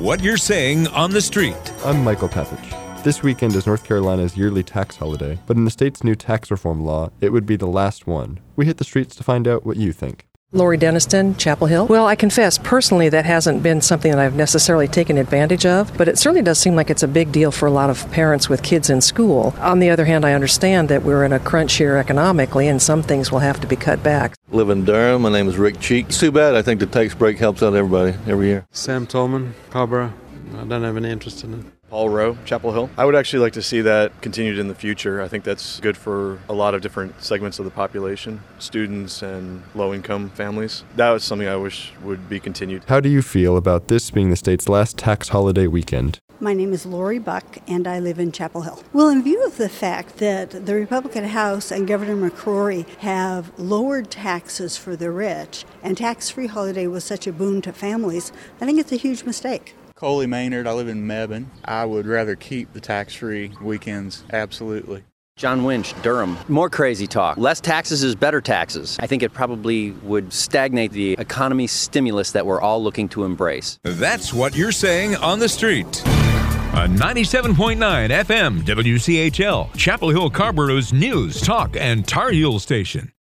what you're saying on the street. I'm Michael Papich. This weekend is North Carolina's yearly tax holiday, but in the state's new tax reform law, it would be the last one. We hit the streets to find out what you think. Lori Denniston, Chapel Hill. Well, I confess, personally, that hasn't been something that I've necessarily taken advantage of, but it certainly does seem like it's a big deal for a lot of parents with kids in school. On the other hand, I understand that we're in a crunch here economically, and some things will have to be cut back. Live in Durham. My name is Rick Cheek. It's too bad. I think the tax break helps out everybody every year. Sam Tolman, Cobra. I don't have any interest in it. Paul Rowe, Chapel Hill. I would actually like to see that continued in the future. I think that's good for a lot of different segments of the population, students and low-income families. That was something I wish would be continued. How do you feel about this being the state's last tax holiday weekend? My name is Lori Buck, and I live in Chapel Hill. Well, in view of the fact that the Republican House and Governor McCrory have lowered taxes for the rich, and tax-free holiday was such a boon to families, I think it's a huge mistake. Coley Maynard, I live in Mebane. I would rather keep the tax-free weekends, absolutely. John Winch, Durham. More crazy talk. Less taxes is better taxes. I think it probably would stagnate the economy stimulus that we're all looking to embrace. That's what you're saying on the street. A 97.9 FM WCHL, Chapel Hill Carborough's news, talk, and Tar Heel station.